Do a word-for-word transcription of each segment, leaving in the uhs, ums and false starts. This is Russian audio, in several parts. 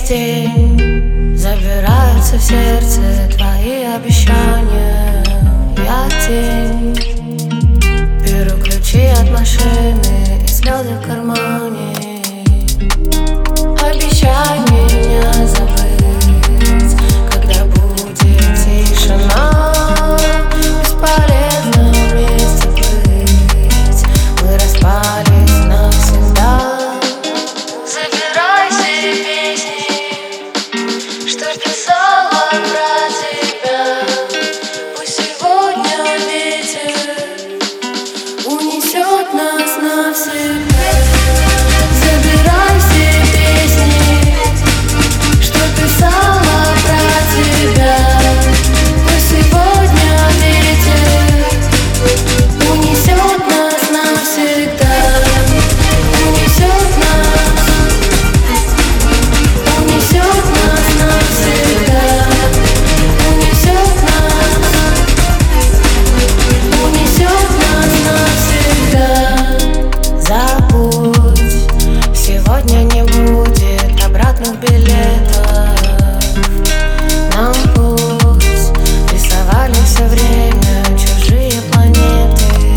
день забираются в сердце твои обещания. Я тень, беру ключи от машины и слезы в кармане. Обещай меня забыть, когда будет тишина. Бесполезно вместе быть, мы распались навсегда. Забирай все песни, что писала про тебя. Пусть сегодня ветер унесет нас навсегда. Забирай все песни, что писала про тебя. Пусть сегодня ветер унесет нас навсегда. Унесет нас, унесет нас навсегда. Унесет нас, унесет нас навсегда. Забудь, сегодня не будет обратных билетов. Нам пусть рисовали все время чужие планеты.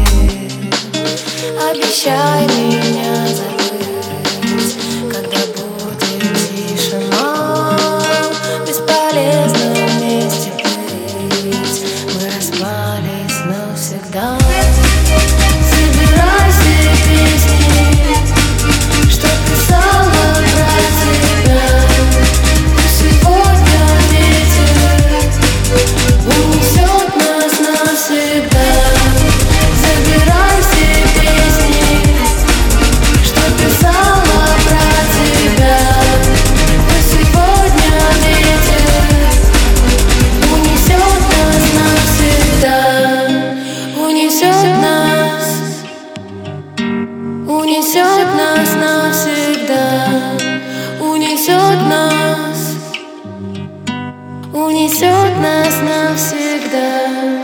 Обещай меня забыть, когда будет тишина. Бесполезно вместе быть, мы распались навсегда. Забирай все песни, что писала про тебя. Пусть сегодня ветер унесет нас навсегда. Забирай все песни, что писала про тебя. Пусть сегодня ветер унесет нас навсегда. Унесет нас, унесет нас навсегда. Унесет нас, унесет нас навсегда.